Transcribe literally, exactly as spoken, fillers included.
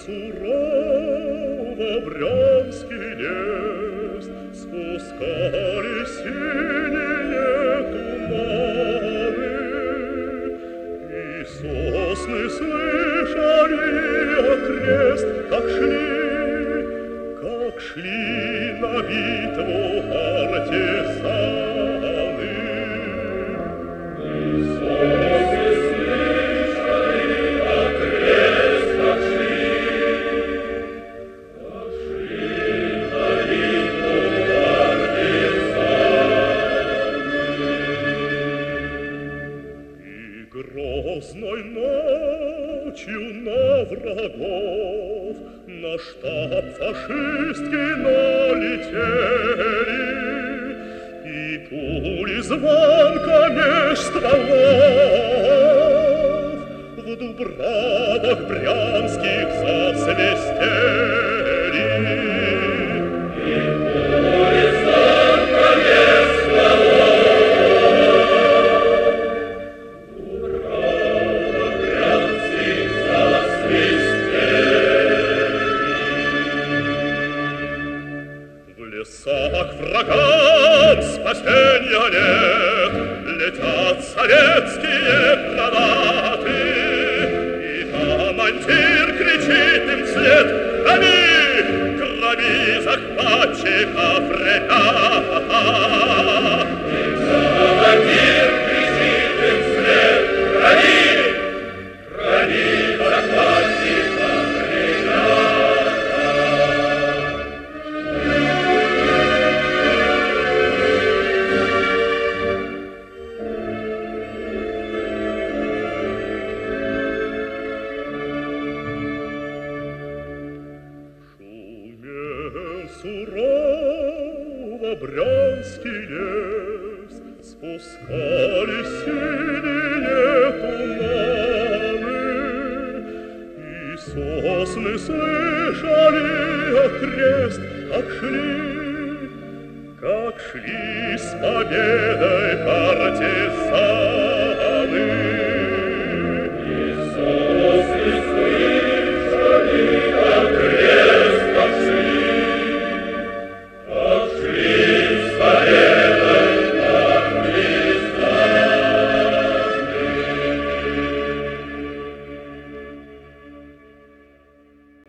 сурово Брянский лес спускали синие туманы, и сосны слышали окрест, как шли, как шли на битву партизаны. И сосны слышали окрест, как шли, как шли на битву партизаны. И грозной ночью на врагов на штаб фашистский налетели, и пули звонко меж стволов в дубравах брянских засвистели. И пули звонко меж стволов в дубравах брянских засвистели. В лесах врагам спасения нет, летят советские гранаты, и командир кричит им вслед: «Громи, громи захватчиков, ребята!» И командир кричит им вслед: «Громи, громи захватчиков, ребята!» Сурово Брянский лес спускали синие туманы, и сосны слышали окрест, как шли, как шли с победой партизаны.